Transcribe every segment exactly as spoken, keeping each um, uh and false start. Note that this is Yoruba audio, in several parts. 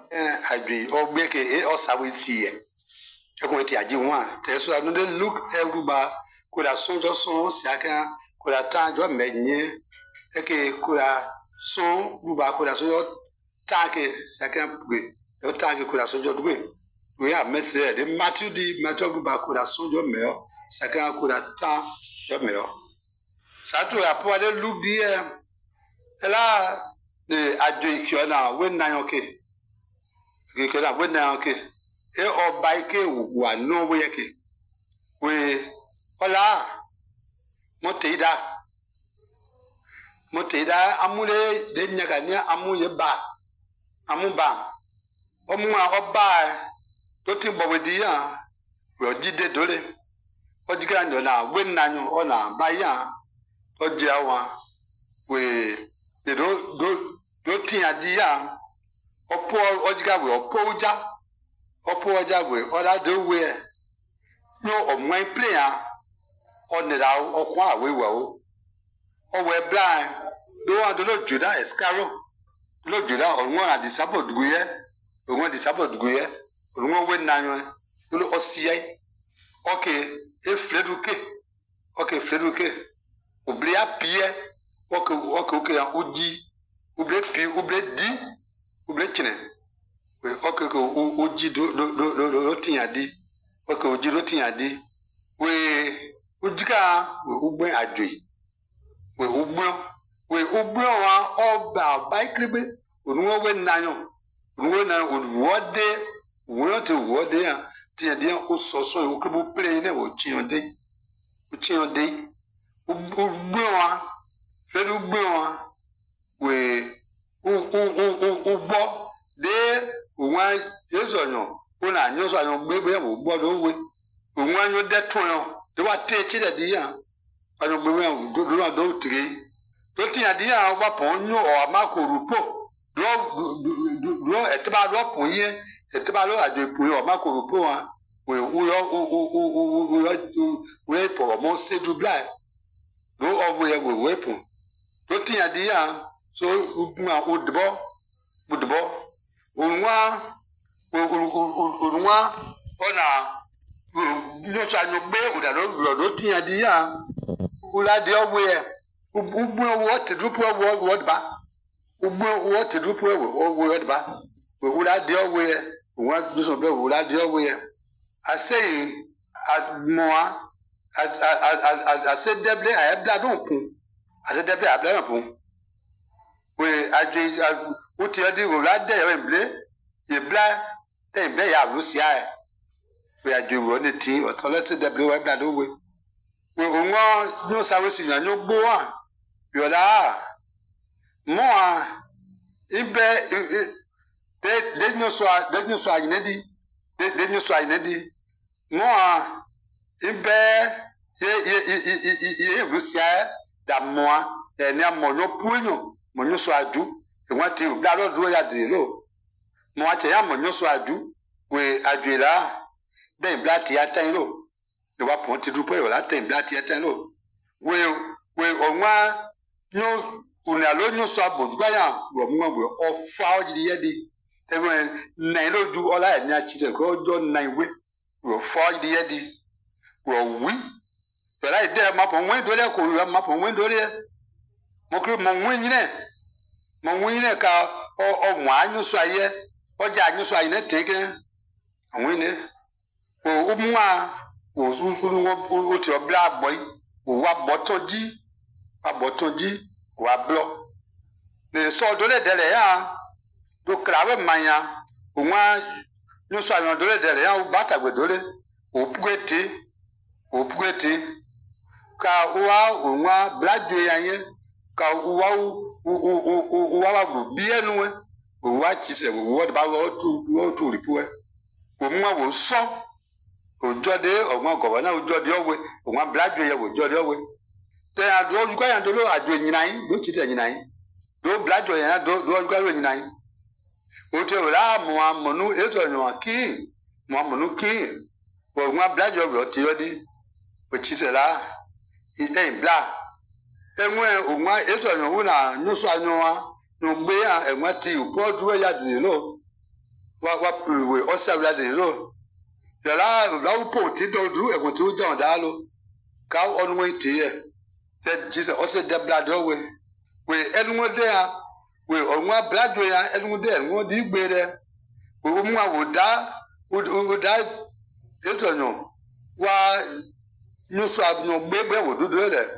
agree or make it or sawi see it. A quantity I do one. There's another look everybody could have sold your song, Saka, could have turned your menu. Okay, could have song, Ruba could have sold your target, second way. Your target could have sold your way. We have met there. The Matthew D. Matthew could have sold your mail, second could have turned your mail. Sato ya po de look there. Ela the adwe kiona when na okay. Ke kiona when na okay. E o bike wa no we ke. We ola motida. Motida amule de nyaga ni amuye ba. Amuba. Omwa oba to ti bo we di ya. We ojide dole. Ojiga ndo na when na nyu ona ba ya. Ojawa we the do do do tia dia opo ojiga we opo uja opo oja we oda do we no omwan player onira okwa we we o o we blind do and do juda escaro lo juda onwon adi support guye onwon di support guye onwon we nanyo do osie okay e freduke okay freduke Oublia pie, ok ok ok ya uji, oublie pie, oublie di, oublie chine. Ok ok uji do do do do do tinya di, ok uji do tinya di. We ujika we ugbe adwe. We ugbo, we ugbo wa oba baikribe, onwo we nanyo. Onwo na wode, wo te wode ya, tinya di o soso o kribu play ne o chiode. O chiode. Ubwa fedu ubwa we u u u ubbo de unwa yezonyo una anyo so anyo gbegbe mo gbodo we unwa anyo de tonyo de wa te chi de dia anyo gbegbe do do do tire to ti adia wa pon nyo o amakorupo do do etba do pon ye etba lo ade pon o amakorupo wa we u yo u u u u we po mo se du bla do over we weapon. Do tia dia so uma udbo udbo unwa unwa ona no sa no gbe uda do do tia dia ula de over ubu what do po what ba ubu what do po what ba ula de over what do so be ula de over I say at moi as as as as said double I have blood on pun I said double I have blood on pun we I what you do we like there we play you blood then be ya Russia we are do on the team or toilet double we blood we we won no service you no go on you da more if they they no so they no so inedi they they no so inedi more if ye ye ye ye Russia da moi e ni amono puno monyo so adu e wati bla lo duro ya de lo mo wa che ya monyo so adu we adwela den bla ti atan lo de wa pon ti du po yo la ten bla ti atan lo we we onwa no una lo nyo so abogba ya wo mo gbo o fa o jidi ye di e we nine lo ju ola e ni a chi te ko jo nine we wo fa o jidi ye di wo wi but I did my own window, I could have my own window there. Mokri Monwine, Monwine car or wine, you say, or Jan, you say, not taken. And win it. Oh, Umwa was your black boy, who what bottle G, a bottle G, what block. They saw the Delea, do crab mania, Uma, you saw your Delea, butter with Dole, who pugeti, who pugeti. Ka uwa unwa black de yanye ka uwa u uwa wa bie nuwe uwa chise uwa ba wo tu wo tu ripuwe umwa wo so ojode omwa governor ojode owe umwa black de ye wo ojode owe te ado ojuka yan do lo ado nyinayin do chite nyinayin do black de yan do do ojuka lo nyinayin o te ora mo amonu eto nwa ki mo amonu ki umwa black de owe ti yodi o chite la ite bla enwe onwa eto yan wu na nusu anwa no gbe ya enwe ti upo duro ya de lo wa wa we osabla de ro yala la po ti do du e ko ti o don da lo ka onu we ti e te Jesus o se de blood we we enu de a we onwa blood ya enu de enu di gbe re we o mu awoda o da eto no wa no so abno gbegbe wo dudu de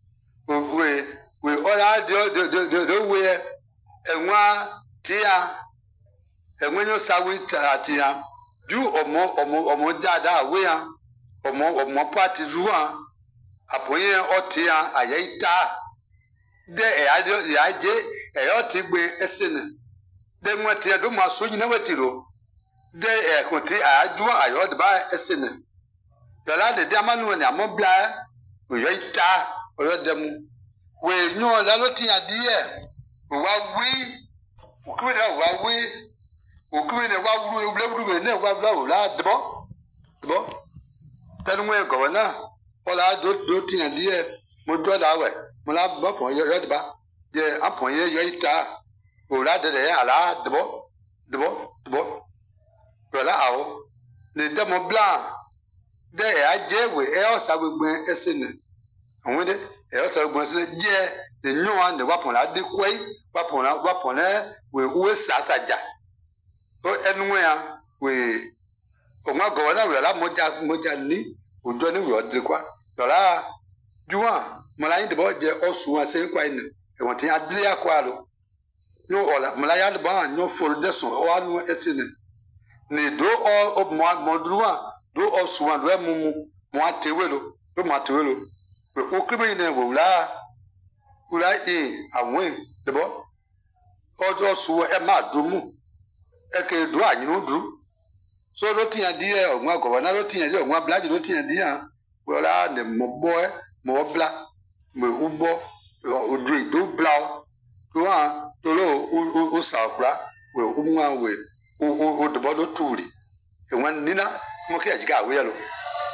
we we ora de de de de we enwa ti a enwenyo sawi ti a du omo omo omo jada we a omo omo party ruwa apoye oti a ayita de e ade ya je e oti gbe esene de nwati do ma so nyina watiro de e koti aju ayo de ba esene yala de de amanu ni amobla o yita o yodem we nyo la loti adie wa wi o kwe da wa wi o kwe ne wa wuru o blaburu ne wa bla la debo debo tanu we go na ola do do ti adie mo do da we mo la bo pon yo de ba de apon ye yo ita o la de de ala debo debo debo wala awo le de mo bla de a je we e o sa gbegbe esene awon de e o sa gbegbe se je de nyo an de wa pon la de kwai wa pon la wa pon le we we sa sa ja o enu ya we o ma go na we la moja moja ni ojo ni we o de kwa dola juwa mo la yin de bo je o su an se kwa ni e won tin adle akwa lo no ola mo la ya de ba nyo for de so o anu esene ni do o mo mo druwa do o su an we mu mu mo atewelo do mo atewelo we o kribe ni wo la ula e awon de bo ojo su e ma dumu e ke do anyu du so lo tin adi e ogun agoba na lo tin adi ogun ablaji lo tin adi an we la ne mo bo e mo bla me ubo oju ido bla to an to lo o sa kura we o mu an we o o de bo do turi e wan nina mo ke ajiga we lo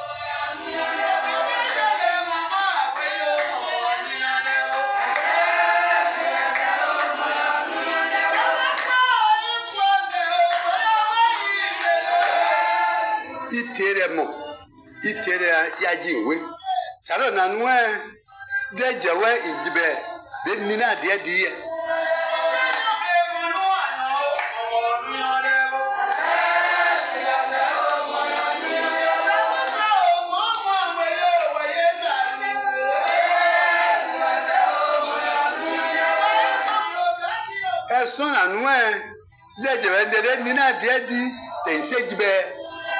itere mo itere ya jiwe saro na nwe de jewe ijibe de nina de de eso na nwe de jewe de nina de de te se jibe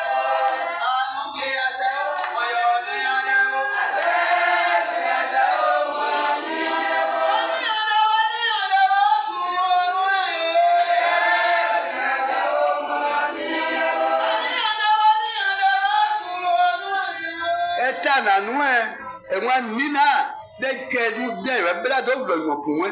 eta na nwe enwa nina de ke du de re bla do lo yo kun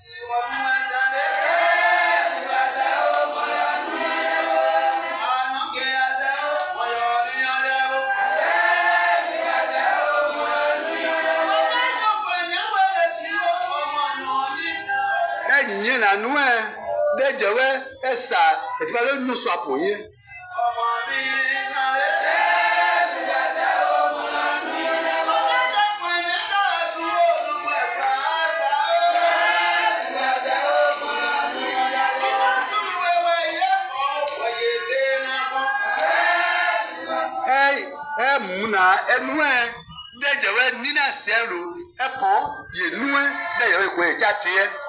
enyi na nwe de jewe esa e ti ba lo nu so apon yin muna enwe de jewe nina seru epo ye nuwe de yo ko e jate